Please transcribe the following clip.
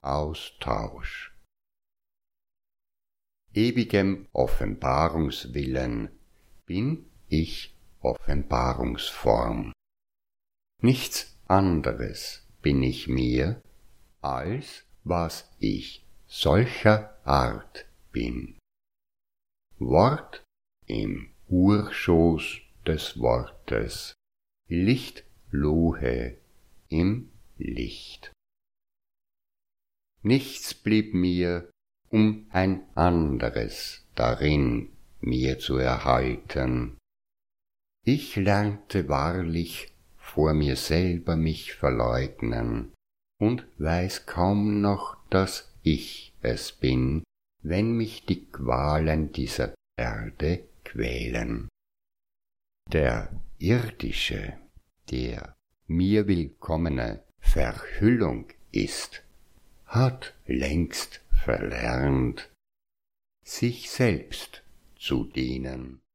Austausch. Ewigem Offenbarungswillen bin ich Offenbarungsform. Nichts anderes bin ich mir, als was ich solcher Art bin. Wort im Urschoß des Wortes, Lichtlohe im Licht. Nichts blieb mir, um ein anderes darin mir zu erhalten. Ich lernte wahrlich vor mir selber mich verleugnen und weiß kaum noch, dass ich es bin, wenn mich die Qualen dieser Erde quälen. Der irdische, der mir willkommene Verhüllung ist, hat längst verlernt, sich selbst zu dienen.